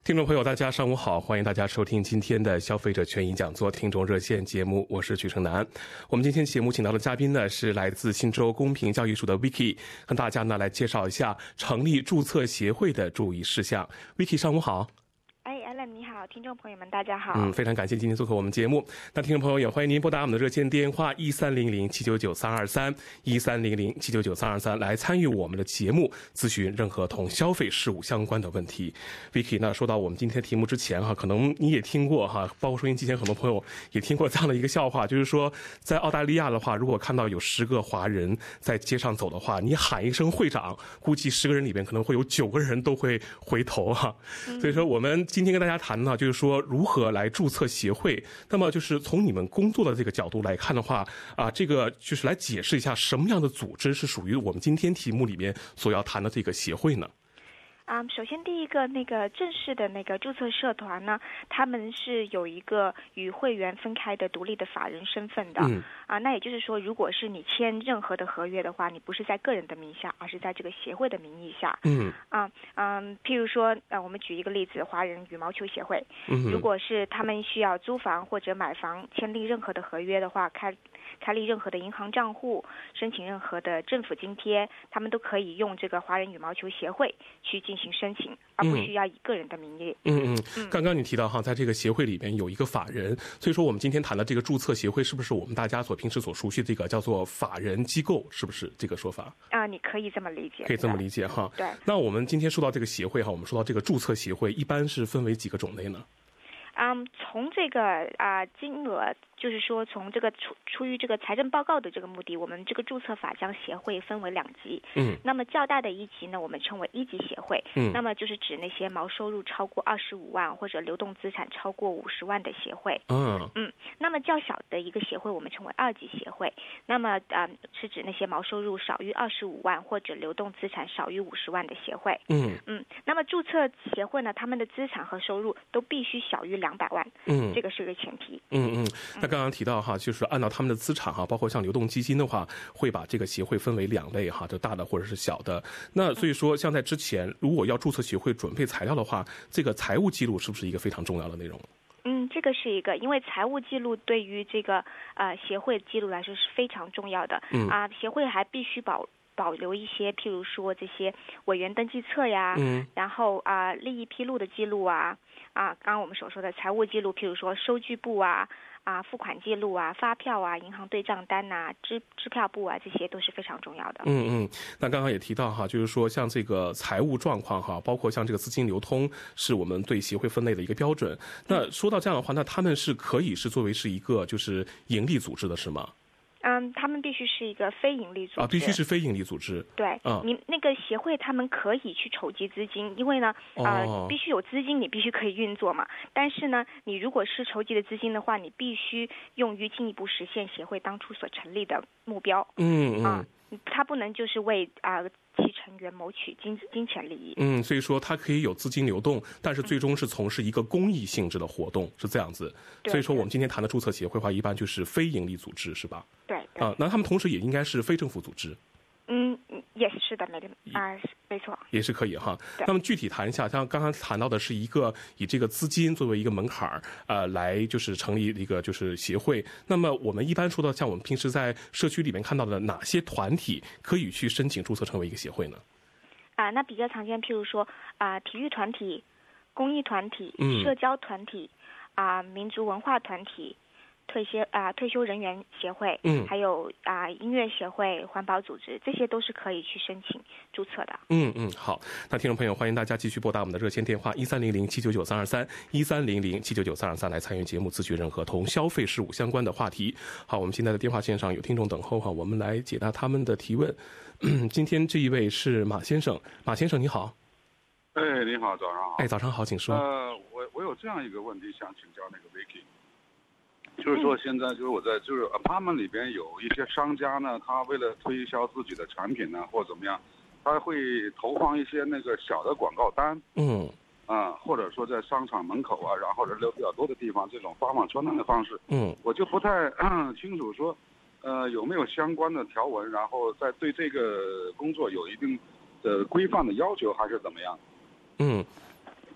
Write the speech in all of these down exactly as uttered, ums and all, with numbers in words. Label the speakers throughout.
Speaker 1: 听众朋友大家上午好，欢迎大家收听今天的消费者权益讲座听众热线节目，我是许成南。我们今天节目请到的嘉宾呢是来自新州公平交易署的 Vicky， 和大家呢来介绍一下成立注册协会的注意事项。 Vicky 上午好。
Speaker 2: 哎 Alan 你好，听众朋友们大家好。
Speaker 1: 嗯，非常感谢今天做客我们节目。那听众朋友也欢迎您拨打我们的热线电话一三零零七九九三二三一三零零七九九三二三来参与我们的节目，咨询任何同消费事务相关的问题。Vicky， 那说到我们今天的题目之前哈，可能你也听过哈，包括收音机前很多朋友也听过这样的一个笑话，就是说在澳大利亚的话，如果看到有十个华人在街上走的话，你喊一声会长，估计十个人里边可能会有九个人都会回头哈。所以说我们今天跟大家谈呢，就是说如何来注册协会。那么就是从你们工作的这个角度来看的话啊，这个就是来解释一下什么样的组织是属于我们今天题目里面所要谈的这个协会呢？
Speaker 2: 嗯，首先第一个那个正式的那个注册社团呢，他们是有一个与会员分开的独立的法人身份的。嗯，啊，那也就是说，如果是你签任何的合约的话，你不是在个人的名下，而是在这个协会的名义下。嗯，啊，嗯，譬如说，呃，我们举一个例子，华人羽毛球协会，嗯，如果是他们需要租房或者买房，签订任何的合约的话，开开立任何的银行账户，申请任何的政府津贴，他们都可以用这个华人羽毛球协会去进行申请，而不需要以个人的名义。嗯嗯
Speaker 1: 嗯。刚刚你提到哈，在这个协会里边有一个法人，所以说我们今天谈的这个注册协会，是不是我们大家所平时所熟悉的这个叫做法人机构，是不是这个说法？
Speaker 2: 啊，你可以这么理解。
Speaker 1: 可以这么理解哈。
Speaker 2: 对。
Speaker 1: 那我们今天说到这个协会哈，我们说到这个注册协会，一般是分为几个种类呢？
Speaker 2: 嗯，从这个啊、呃、金额，就是说从这个出出于这个财政报告的这个目的，我们这个注册法将协会分为两级。嗯，那么较大的一级呢，我们称为一级协会。嗯，那么就是指那些毛收入超过二十五万或者流动资产超过五十万的协会。嗯嗯，那么较小的一个协会，我们称为二级协会。那么啊、呃，是指那些毛收入少于二十五万或者流动资产少于五十万的协会。嗯嗯，那么注册协会呢，他们的资产和收入都必须小于两百万。嗯，这个是个前提。
Speaker 1: 嗯嗯，那刚刚提到哈，就是按照他们的资产哈，包括像流动基金的话，会把这个协会分为两类哈，就大的或者是小的。那所以说，像在之前，如果要注册协会准备材料的话，这个财务记录是不是一个非常重要的内容？
Speaker 2: 嗯，这个是一个，因为财务记录对于这个呃协会记录来说是非常重要的。嗯啊，协会还必须保。保留一些，譬如说这些委员登记册呀，嗯，然后啊、呃、利益披露的记录啊，啊，刚刚我们所说的财务记录，譬如说收据簿啊，啊付款记录啊，发票啊，银行对账单呐、支支票簿啊，这些都是非常重要的。
Speaker 1: 嗯嗯，那刚刚也提到哈，就是说像这个财务状况哈，包括像这个资金流通，是我们对协会分类的一个标准。那说到这样的话，那他们是可以是作为是一个就是盈利组织的是吗？
Speaker 2: 嗯，他们必须是一个非盈利组织啊，
Speaker 1: 必须是非盈利组织。
Speaker 2: 对，啊，你那个协会他们可以去筹集资金，因为呢，呃，哦、必须有资金，你必须可以运作嘛。但是呢，你如果是筹集的资金的话，你必须用于进一步实现协会当初所成立的目标。嗯嗯，啊，它不能就是为啊。呃其成员谋取金金钱利益。嗯，
Speaker 1: 所以说它可以有资金流动，但是最终是从事一个公益性质的活动，是这样子。所以说我们今天谈的注册协会的话，一般就是非盈利组织，是吧？
Speaker 2: 对。
Speaker 1: 啊，那他们同时也应该是非政府组织。
Speaker 2: 嗯，也是的，没啊，没错，
Speaker 1: 也是可以哈。那么具体谈一下，像刚刚谈到的是一个以这个资金作为一个门槛儿，呃，来就是成立一个就是协会。那么我们一般说到像我们平时在社区里面看到的哪些团体可以去申请注册成为一个协会呢？
Speaker 2: 啊，那比较常见，譬如说啊，体育团体、公益团体、嗯、社交团体啊、民族文化团体。退休啊，退休人员协会，嗯，还有啊音乐协会、环保组织，这些都是可以去申请注册的。
Speaker 1: 嗯嗯，好，那听众朋友，欢迎大家继续拨打我们的热线电话一三零零七九九三二三一三零零七九九三二三来参与节目，咨询任何同消费事务相关的话题。好，我们现在的电话线上有听众等候哈，我们来解答他们的提问。今天这一位是马先生，马先生你好。
Speaker 3: 哎，你好，早上好。
Speaker 1: 哎，早上好，请说。
Speaker 3: 呃，我我有这样一个问题想请教那个 Vicky。就是说，现在就是我在就是 apartment 里边有一些商家呢，他为了推销自己的产品呢，或者怎么样，他会投放一些那个小的广告单，嗯，啊，或者说在商场门口啊，然后人流比较多的地方，这种发放传单的方式，嗯，我就不太、嗯、清楚说，呃，有没有相关的条文，然后在对这个工作有一定的规范的要求，还是怎么样？
Speaker 1: 嗯。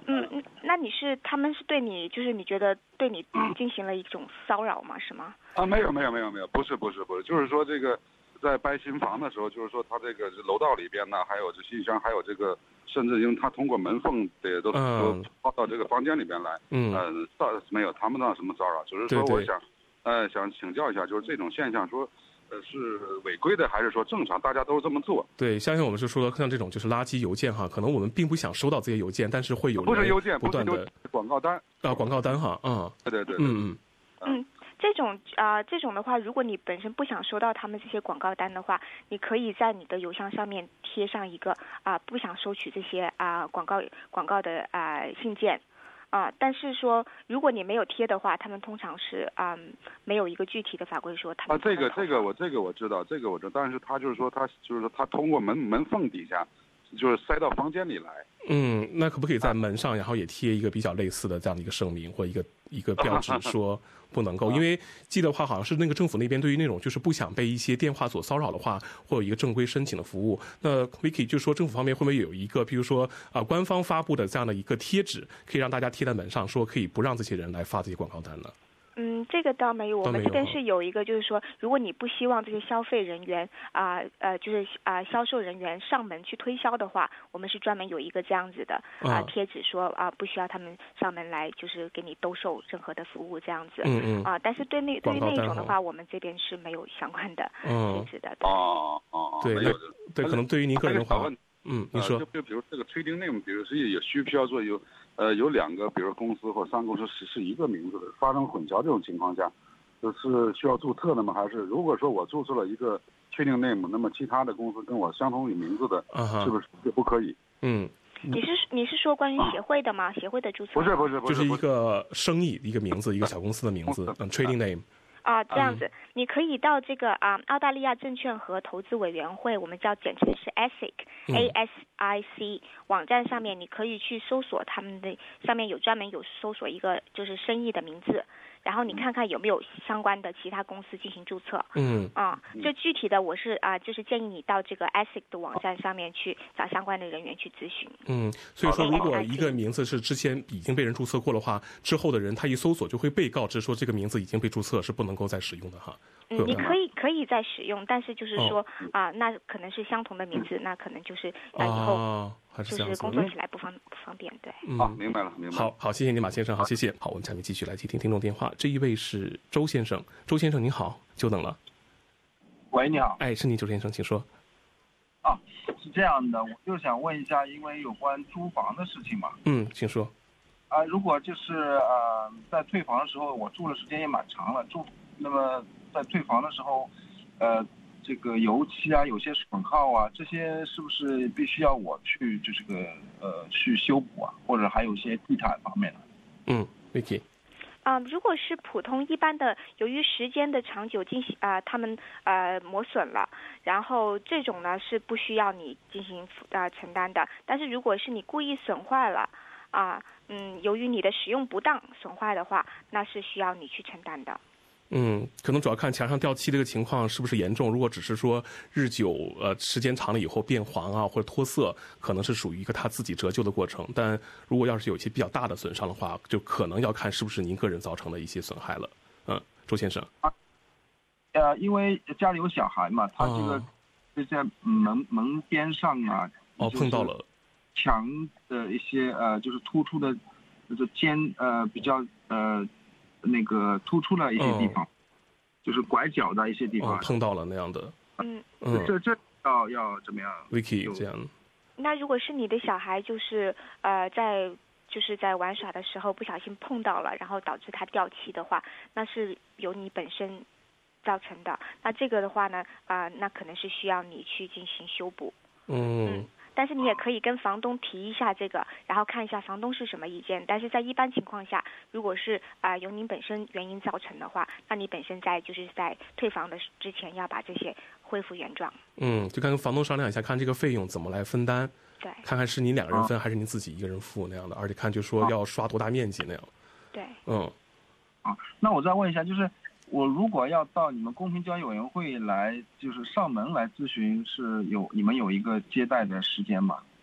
Speaker 2: 嗯，那你是他们是对你，就是你觉得对你进行了一种骚扰吗？是吗？
Speaker 3: 啊，没有没有没有没有，不是不是不是，就是说这个在掰新房的时候，就是说他这个楼道里边呢，还有这信箱，还有这个，甚至因为他通过门缝的都都跑到这个房间里边来，嗯，呃，倒没有谈不到什么骚扰，只是说我想，呃，想请教一下，就是这种现象说。呃，是违规的还是说正常？大家都这么做？
Speaker 1: 对，相信我们是说像这种就是垃圾邮件哈，可能我们并不想收到这些邮件，但是会有
Speaker 3: 不是邮件，
Speaker 1: 不断的
Speaker 3: 广告单
Speaker 1: 啊，广告单哈，嗯，
Speaker 3: 对对对，
Speaker 2: 嗯嗯嗯，这种啊、呃、这种的话，如果你本身不想收到他们这些广告单的话，你可以在你的邮箱上面贴上一个啊、呃、不想收取这些啊、呃、广告广告的啊、呃、信件。啊，但是说，如果你没有贴的话，他们通常是嗯，没有一个具体的法规说他们。
Speaker 3: 啊，这个这个我这个我知道，这个我知道，但是他就是说他就是说他通过门门缝底下，就是塞到房间里来。
Speaker 1: 嗯，那可不可以在门上，然后也贴一个比较类似的这样的一个声明或一个一个标志，说不能够？因为记得话好像是那个政府那边对于那种就是不想被一些电话所骚扰的话，会有一个正规申请的服务。那 Vicky 就说政府方面会不会有一个，比如说啊、呃、官方发布的这样的一个贴纸，可以让大家贴在门上，说可以不让这些人来发这些广告单呢？
Speaker 2: 嗯，这个倒没有，我们这边是有一个，就是说，如果你不希望这些消费人员啊 呃, 呃，就是啊、呃、销售人员上门去推销的话，我们是专门有一个这样子的啊、呃、贴纸说啊、呃、不需要他们上门来，就是给你兜售任何的服务这样子。嗯嗯。啊、呃，但是对那对于那一种的话，我们这边是没有相关的贴纸的。
Speaker 3: 哦哦，
Speaker 1: 对，
Speaker 3: 没有的。
Speaker 1: 对，可能对于您个人的话，嗯，你说，
Speaker 3: 就就比如这个 trading name， 比如是也需不需要做有呃有两个，比如公司或三公司是是一个名字的，发生混淆这种情况下，就是需要注册的吗？还是如果说我注册了一个 trading name， 那么其他的公司跟我相同有名字的，是不是也不可以？
Speaker 1: 嗯，
Speaker 2: 你是你是说关于协会的吗？协会的注册？
Speaker 3: 不是不是不是，
Speaker 1: 就是一个生意一个名字，一个小公司的名字，嗯 ，trading name。
Speaker 2: 啊，这样子，嗯、你可以到这个啊澳大利亚证券和投资委员会，我们叫简称是 A S I C，A S I C 网站上面，你可以去搜索他们的，上面有专门有搜索一个就是生意的名字，然后你看看有没有相关的其他公司进行注册。嗯啊，这具体的我是啊，就是建议你到这个 A S I C 的网站上面去找相关的人员去咨询。
Speaker 1: 嗯，所以说如果一个名字是之前已经被人注册过的话，之后的人他一搜索就会被告知说这个名字已经被注册，是不能够再使用的哈。
Speaker 2: 嗯，你可以可以再使用，但是就是说、哦、啊，那可能是相同的名字，那可能就是那以后就是工作起来不方不方便，对。
Speaker 3: 嗯，好，明白了，明白了。
Speaker 1: 好好，谢谢你马先生，好，谢谢。好，我们下面继续来接听听众电话，这一位是周先生，周先生您好，久等了。
Speaker 4: 喂，你好。
Speaker 1: 哎，是你，周先生，请说。
Speaker 4: 啊，是这样的，我就想问一下，因为有关租房的事情嘛。
Speaker 1: 嗯，请说。
Speaker 4: 啊，如果就是呃，在退房的时候，我住的时间也蛮长了，住。那么在退房的时候，呃，这个油漆啊，有些损耗啊，这些是不是必须要我去就是个呃去修补啊，或者还有一些地毯方面的？
Speaker 1: 嗯 ，Vicky。
Speaker 2: 啊、呃，如果是普通一般的，由于时间的长久进行啊、呃，他们呃磨损了，然后这种呢是不需要你进行啊、呃、承担的。但是如果是你故意损坏了啊、呃，嗯，由于你的使用不当损坏的话，那是需要你去承担的。
Speaker 1: 嗯，可能主要看墙上掉漆这个情况是不是严重。如果只是说日久呃时间长了以后变黄啊或者脱色，可能是属于一个他自己折旧的过程。但如果要是有一些比较大的损伤的话，就可能要看是不是您个人造成的一些损害了。嗯，周先生。
Speaker 4: 啊，呃，因为家里有小孩嘛，他这个就在门门边上啊，
Speaker 1: 哦，碰到了
Speaker 4: 墙的一些呃，就是突出的，就是尖呃比较呃。那个突出了一些地方，哦、就是拐角的一些地方、
Speaker 1: 哦、碰到了那样的。
Speaker 2: 嗯
Speaker 4: 嗯，这这要要怎么样
Speaker 1: ？Vicky 这样。
Speaker 2: 那如果是你的小孩，就是呃在就是在玩耍的时候不小心碰到了，然后导致他掉漆的话，那是由你本身造成的。那这个的话呢，啊、呃，那可能是需要你去进行修补。
Speaker 1: 嗯。
Speaker 2: 嗯，但是你也可以跟房东提一下这个，然后看一下房东是什么意见。但是在一般情况下，如果是啊、呃、由您本身原因造成的话，那你本身在就是在退房的之前要把这些恢复原状。
Speaker 1: 嗯，就跟房东商量一下，看这个费用怎么来分担。
Speaker 2: 对，
Speaker 1: 看看是你两个人分、啊、还是您自己一个人付那样的，而且看就说要刷多大面积那样。
Speaker 2: 对，
Speaker 1: 嗯，
Speaker 4: 啊，那我再问一下，就是我如果要到你们公平交易委员会来，就是上门来咨询，是有你们有一个接待的时间吗？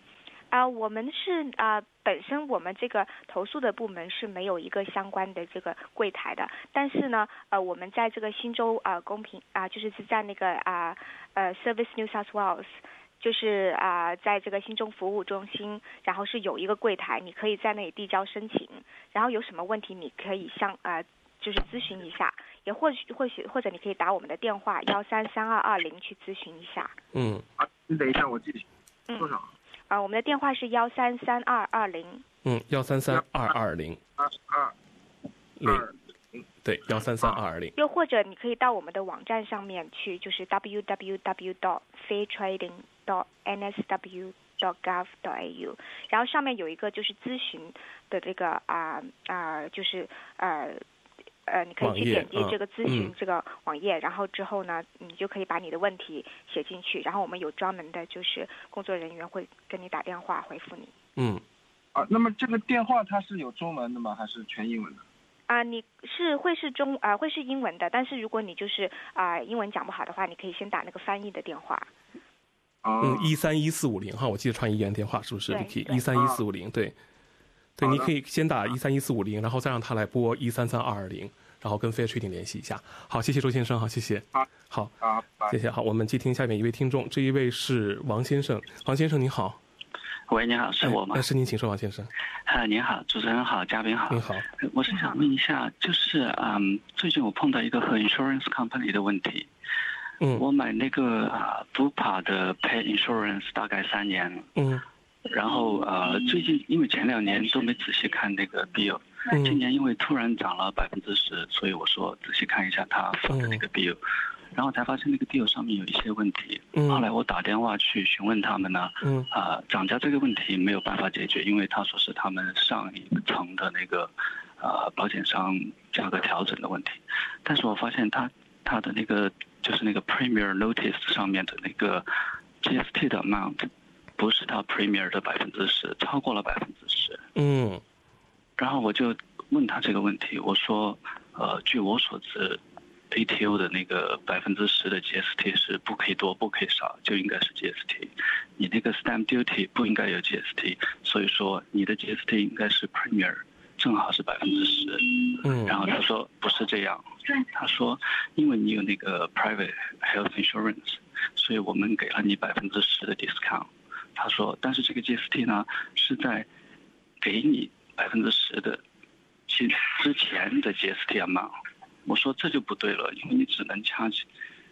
Speaker 2: 啊、呃，我们是啊、呃，本身我们这个投诉的部门是没有一个相关的这个柜台的，但是呢，呃，我们在这个新州啊、呃、公平啊、呃，就是是在那个啊 呃, 呃 Service New South Wales， 就是啊、呃，在这个新州服务中心，然后是有一个柜台，你可以在那里递交申请，然后有什么问题你可以向啊、呃、就是咨询一下，也或许或许或者你可以打我们的电话幺三三二二零去咨询一下。
Speaker 1: 嗯，
Speaker 4: 啊，你等一下，我记多少？
Speaker 2: 啊、呃，我们的电话是幺三三二二零。
Speaker 1: 嗯，幺三三二二零。
Speaker 4: 二二
Speaker 1: 零。对，幺三三二二零。
Speaker 2: 又或者你可以到我们的网站上面去，就是 w w w dot fair trading dot n s w dot gov dot a u， 然后上面有一个就是咨询的这个啊啊、呃，就是呃。呃，你可以去点击这个咨询这个网页，嗯、然后之后呢，你就可以把你的问题写进去，然后我们有专门的就是工作人员会跟你打电话回复你。
Speaker 1: 嗯，
Speaker 4: 啊，那么这个电话它是有中文的吗？还是全英文的？
Speaker 2: 啊、呃，你是会是中啊、呃、会是英文的，但是如果你就是啊、呃、英文讲不好的话，你可以先打那个翻译的电话。
Speaker 1: 嗯，一三一四五零哈，我记得传译员电话是不是 ？Vicky 一三一四五零，对。对，你可以先打一三一四五零，然后再让他来拨一三三二二零，然后跟 Fair Trading 联系一下。好，谢谢周先生，好，谢谢。好，
Speaker 4: 好，
Speaker 1: 谢谢。好，我们接听下面一位听众，这一位是王先生。王先生您好。
Speaker 5: 喂，你好，是我吗？
Speaker 1: 哎，是您，请说，王先生。
Speaker 5: 啊，您好，主持人好，嘉宾好。
Speaker 1: 您好。
Speaker 5: 我是想问一下，就是嗯，最近我碰到一个和 insurance company 的问题。
Speaker 1: 嗯。
Speaker 5: 我买那个啊 Bupa 的 Pay Insurance 大概三年了。
Speaker 1: 嗯。
Speaker 5: 然后呃，最近因为前两年都没仔细看那个 bill，、嗯、今年因为突然涨了百分之十，所以我说仔细看一下他发的那个 bill，、嗯、然后才发现那个 bill 上面有一些问题。嗯、后来我打电话去询问他们呢，嗯，啊、呃，涨价这个问题没有办法解决，因为他说是他们上一层的那个呃保险商价格调整的问题，但是我发现他他的那个就是那个 Premier Notice 上面的那个 G S T 的 amount。不是他 Premier 的百分之十，超过了百分之十。
Speaker 1: 嗯，
Speaker 5: 然后我就问他这个问题，我说，呃，据我所知 ，A T O 的那个百分之十的 G S T 是不可以多，不可以少，就应该是 G S T。你那个 Stamp Duty 不应该有 G S T， 所以说你的 G S T 应该是 Premier， 正好是百分之十。嗯，然后他说不是这样，他说因为你有那个 Private Health Insurance， 所以我们给了你百分之十的 discount。他说，但是这个 G S T 呢，是在给你百分之十的其之前的 G S T amount。我说这就不对了，因为你只能 charge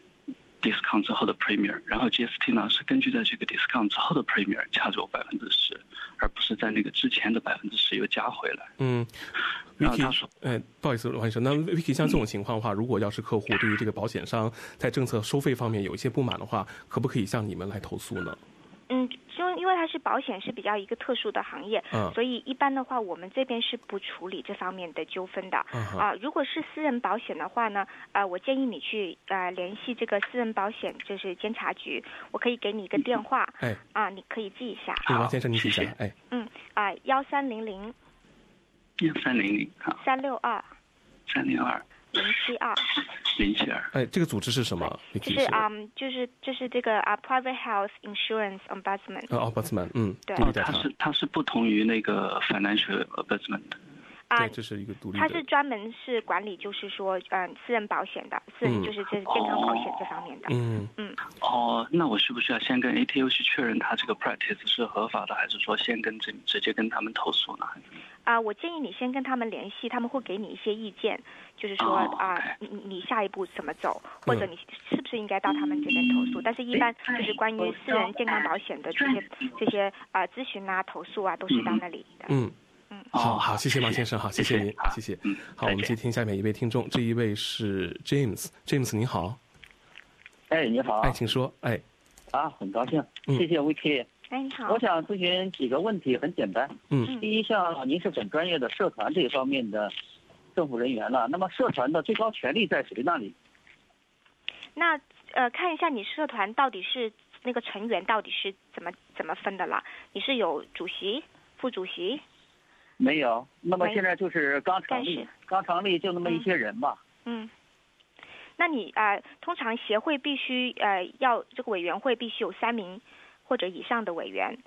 Speaker 5: discount 之后的 premier， 然后 G S T 呢是根据在这个 discount 之后的 premier charge我百分之十，而不是在那个之前的百分之十又加回来。
Speaker 1: 嗯，然后他说，哎，不好意思，王医生，那 Vicky 像这种情况的话，如果要是客户对于这个保险商在政策收费方面有一些不满的话，可不可以向你们来投诉呢？
Speaker 2: 嗯，就因为它是保险是比较一个特殊的行业，嗯，所以一般的话，我们这边是不处理这方面的纠纷的。嗯、啊，如果是私人保险的话呢，呃，我建议你去呃联系这个私人保险就是监察局，我可以给你一个电话，
Speaker 1: 哎，
Speaker 2: 啊，你可以记一下。
Speaker 1: 王先生，你记一下，哎，
Speaker 2: 嗯，啊，幺三零零，
Speaker 5: 幺三零零，好，
Speaker 2: 三六二，
Speaker 5: 三零二。
Speaker 2: 零七二，
Speaker 5: 零七二。
Speaker 1: 哎，这个组织是什么？
Speaker 2: 就是啊、嗯，就是就是这个啊 ，Private Health Insurance Ombudsman。
Speaker 1: 呃 ，Ombudsman， 嗯，
Speaker 2: 对，
Speaker 5: 它是它是不同于那个 Financial Ombudsman 的。
Speaker 2: 啊，
Speaker 1: 对，这是一个独立的。
Speaker 2: 它是专门是管理，就是说，嗯，私人保险的，私人就是这健康保险这方面的。
Speaker 1: 嗯
Speaker 2: 嗯。
Speaker 5: 哦，那我需不需要先跟 A T O 去确认他这个 practice 是合法的，还是说先跟直直接跟他们投诉呢？
Speaker 2: 啊、呃，我建议你先跟他们联系，他们会给你一些意见，就是说啊、
Speaker 5: 哦
Speaker 2: 呃，你你下一步怎么走，或者你是不是应该到他们这边投诉？但是，一般就是关于私人健康保险的这些这些啊、呃、咨询啊、投诉啊，都是到那里的。
Speaker 1: 嗯嗯，好好，谢谢王先生，好，谢谢您，谢谢。
Speaker 5: 嗯，
Speaker 1: 好，我们接听下面一位听众，这一位是 James，James 你好。
Speaker 6: 哎，你好。
Speaker 1: 哎，请说。哎。
Speaker 6: 啊，很高兴，谢谢 Vicky。
Speaker 2: 哎，你好。
Speaker 6: 我想咨询几个问题，很简单。
Speaker 1: 嗯。
Speaker 6: 第一项，您是本专业的社团这一方面的政府人员了，那么社团的最高权力在谁那里？
Speaker 2: 那呃，看一下你社团到底是那个成员到底是怎么怎么分的了？你是有主席、副主席？
Speaker 6: 没有。那么现在就是刚成立，刚成立就那么一些人吧。
Speaker 2: 嗯。嗯那你呃，通常协会必须呃要这个委员会必须有三名或者以上的委员，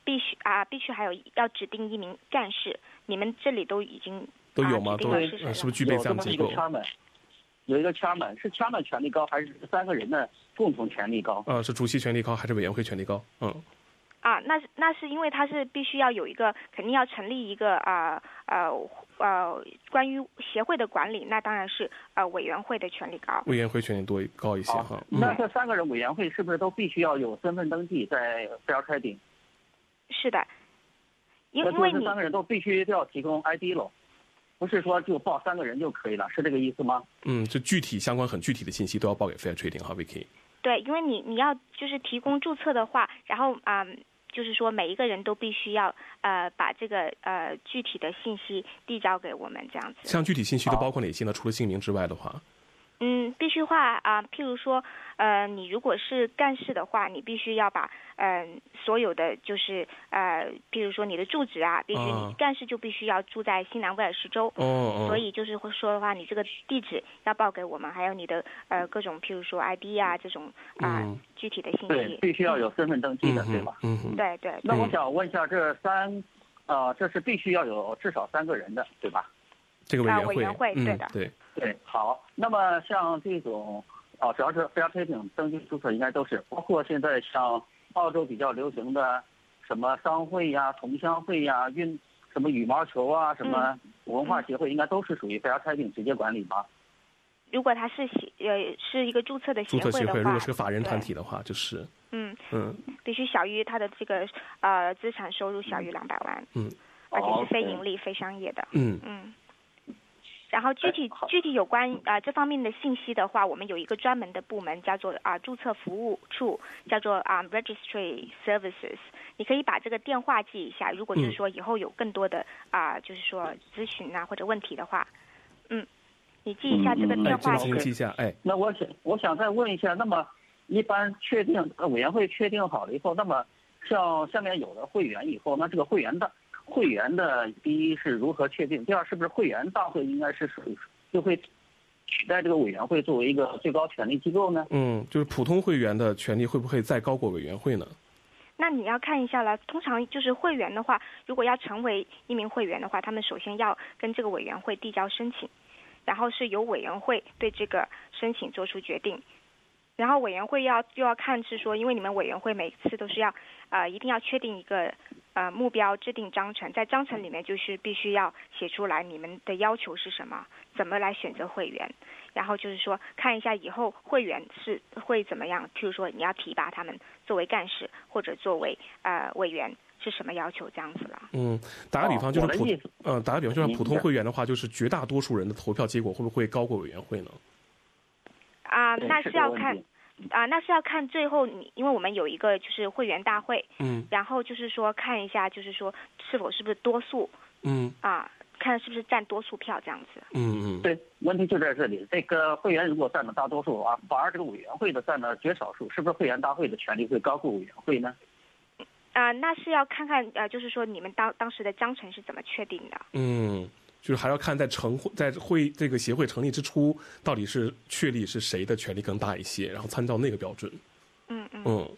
Speaker 2: 必须啊，必须还有要指定一名干事。你们这里都已经
Speaker 1: 都有吗？
Speaker 2: 啊、
Speaker 1: 都
Speaker 2: 是,
Speaker 1: 是不是具备这样的结构？
Speaker 6: 有一个 chairman， 是 chairman 权力高，还是三个人的共同权力高？
Speaker 1: 呃，是主席权力高，还是委员会权力高？嗯。
Speaker 2: 啊，那那是因为他是必须要有一个，肯定要成立一个啊呃呃关于协会的管理，那当然是呃委员会的权力高。
Speaker 1: 委员会权力多高一些哈。
Speaker 6: 嗯、那这三个人委员会是不是都必须要有身份登记在 fair trading？
Speaker 2: 是的，因因为你
Speaker 6: 这三个人都必须要提供 I D 了，不是说就报三个人就可以了，是这个意思吗？
Speaker 1: 嗯，就具体相关很具体的信息都要报给 fair trading 哈 ，Vicky。
Speaker 2: 对，因为你你要就是提供注册的话，然后啊、呃，就是说每一个人都必须要呃把这个呃具体的信息递交给我们这样子。
Speaker 1: 像具体信息都包括哪些呢？除了姓名之外的话？
Speaker 2: 嗯，必须话啊、呃，譬如说，呃，你如果是干事的话，你必须要把嗯、呃、所有的就是呃，譬如说你的住址啊，必须你干事就必须要住在新南威尔士州，
Speaker 1: 哦哦，
Speaker 2: 所以就是会说的话，你这个地址要报给我们，还有你的呃各种譬如说 I D 啊这种啊、呃
Speaker 1: 嗯、
Speaker 2: 具体的信息，
Speaker 6: 对，必须要有身份登记的，
Speaker 1: 嗯、
Speaker 6: 对吧？
Speaker 1: 嗯嗯，
Speaker 2: 对对。
Speaker 6: 那我想问一下，这三啊、呃，这是必须要有至少三个人的，对吧？
Speaker 1: 这个委员会，
Speaker 2: 啊、委员会，对的，
Speaker 1: 嗯、对
Speaker 6: 对，好。那么像这种啊，主要是 fair trading 登记注册应该都是，包括现在像澳洲比较流行的什么商会呀、同乡会呀、运什么羽毛球啊、什么文化协会，应该都是属于 fair trading 直接管理吗？
Speaker 2: 如果它是协呃是一个注册的协会的话，
Speaker 1: 注册协会如果是个法人团体的话，就是
Speaker 2: 嗯
Speaker 1: 嗯
Speaker 2: 必须小于它的这个呃资产收入小于两百万，
Speaker 1: 嗯，
Speaker 2: 而且是非盈利、非商业的，
Speaker 1: 嗯
Speaker 2: 嗯。然后具体具体有关啊、呃、这方面的信息的话，我们有一个专门的部门叫做啊、呃、注册服务处，叫做啊、呃、Registry Services。你可以把这个电话记一下，如果就是说以后有更多的啊、呃、就是说咨询啊或者问题的话，嗯，你记一下这个电话。
Speaker 1: 嗯、记一下，哎。
Speaker 6: 那我想我想再问一下，那么一般确定呃委员会确定好了以后，那么像下面有了会员以后，那这个会员的。会员的第一是如何确定？第二，是不是会员大会应该是属于就会取代这个委员会作为一个最高权力机构呢？
Speaker 1: 嗯，就是普通会员的权力会不会再高过委员会呢？
Speaker 2: 那你要看一下了。通常就是会员的话，如果要成为一名会员的话，他们首先要跟这个委员会递交申请，然后是由委员会对这个申请做出决定。然后委员会要又要看是说，因为你们委员会每次都是要呃一定要确定一个呃目标，制定章程，在章程里面就是必须要写出来你们的要求是什么，怎么来选择会员，然后就是说看一下以后会员是会怎么样，譬如说你要提拔他们作为干事或者作为呃委员是什么要求这样子了。
Speaker 1: 嗯，打个比方就是普
Speaker 6: 哦、
Speaker 1: 呃打个比方就是普通会员的话，就是绝大多数人的投票结果会不会高过委员会呢？
Speaker 2: 啊、呃，那是要看啊、呃，那是要看最后你，因为我们有一个就是会员大会，
Speaker 1: 嗯，
Speaker 2: 然后就是说看一下，就是说是否是不是多数，
Speaker 1: 嗯，
Speaker 2: 啊，看是不是占多数票这样子。
Speaker 1: 嗯嗯，
Speaker 6: 对，问题就在这里，这个会员如果占了大多数啊，反而这个委员会的占了绝少数，是不是会员大会的权力会高过委员会呢？
Speaker 2: 啊、呃，那是要看看呃，就是说你们当当时的章程是怎么确定的。
Speaker 1: 嗯。就是还要看在成在会这个协会成立之初，到底是确立是谁的权力更大一些，然后参照那个标准。
Speaker 2: 嗯嗯。
Speaker 1: 嗯。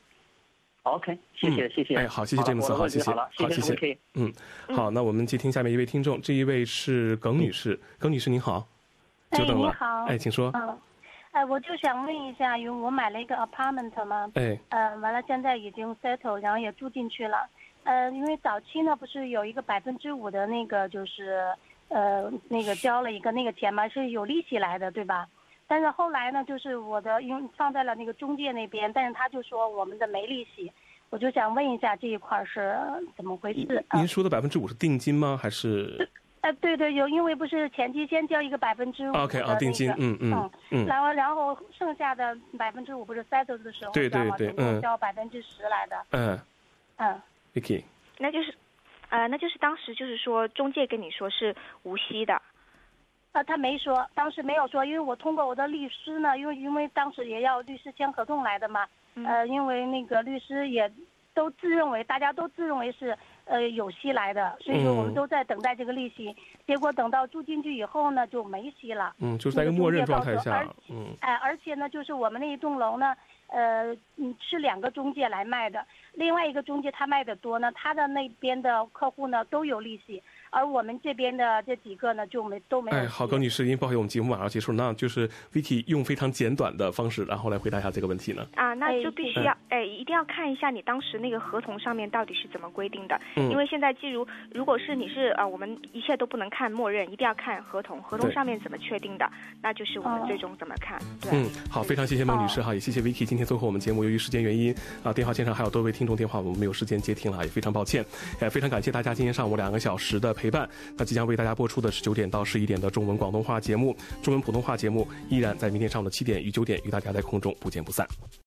Speaker 6: OK， 谢谢、嗯、谢谢。
Speaker 1: 哎，好，谢谢詹姆斯，好，谢谢，好，谢谢。嗯，好，那我们接听下面一位听众，这一位是耿女士，嗯、耿女士您好，久等了。
Speaker 7: 哎，你好。
Speaker 1: 哎，请说。
Speaker 7: 嗯。哎，我就想问一下，因为我买了一个 apartment 嘛。
Speaker 1: 哎。
Speaker 7: 呃，完了，现在已经 settle， 然后也住进去了。呃，因为早期呢，不是有一个百分之五的那个就是。呃，那个交了一个那个钱嘛，是有利息来的，对吧？但是后来呢，就是我的因为放在了那个中介那边，但是他就说我们的没利息，我就想问一下这一块是怎么回事？
Speaker 1: 您说的百分之五是定金吗？还是？
Speaker 7: 呃，对对，有，因为不是前期先交一个百分之五的
Speaker 1: OK 啊，定金，嗯嗯嗯，
Speaker 7: 然后然后剩下的百分之五不是 settle 的时候，
Speaker 1: 对对对，嗯，
Speaker 7: 交百分之十来的，
Speaker 1: 嗯
Speaker 7: 嗯
Speaker 1: ，Vicky，
Speaker 2: 那就是。呃，那就是当时就是说中介跟你说是无息的，
Speaker 7: 呃，他没说，当时没有说，因为我通过我的律师呢，因为因为当时也要律师签合同来的嘛，
Speaker 2: 嗯、
Speaker 7: 呃，因为那个律师也都自认为，大家都自认为是呃有息来的，所以说我们都在等待这个利息。嗯、结果等到住进去以后呢，就没息了。
Speaker 1: 嗯，就是在一个默认状态下。
Speaker 7: 嗯，哎、呃，而且呢，就是我们那一栋楼呢，呃，嗯，是两个中介来卖的，另外一个中介他卖的多呢，他的那边的客户呢都有利息。而我们这边的这几个呢，就没都没有。
Speaker 1: 哎，好，高女士，因为不好意思，我们节目马上结束，那就是 Vicky 用非常简短的方式，然后来回答一下这个问题呢。
Speaker 2: 啊，那就必须要，哎，一定要看一下你当时那个合同上面到底是怎么规定的。嗯。因为现在，既如如果是你是啊、呃，我们一切都不能看默认，一定要看合同，合同上面怎么确定的，那就是我们最终怎么看。对。
Speaker 1: 嗯，好，非常谢谢孟女士哈，也谢谢 Vicky 今天做客我们节目，由于时间原因啊，电话线上还有多位听众电话我们没有时间接听了，也非常抱歉，也非常感谢大家今天上午两个小时的陪伴。那即将为大家播出的是九点到十一点的中文广东话节目，中文普通话节目依然在明天上午的七点与九点与大家在空中不见不散。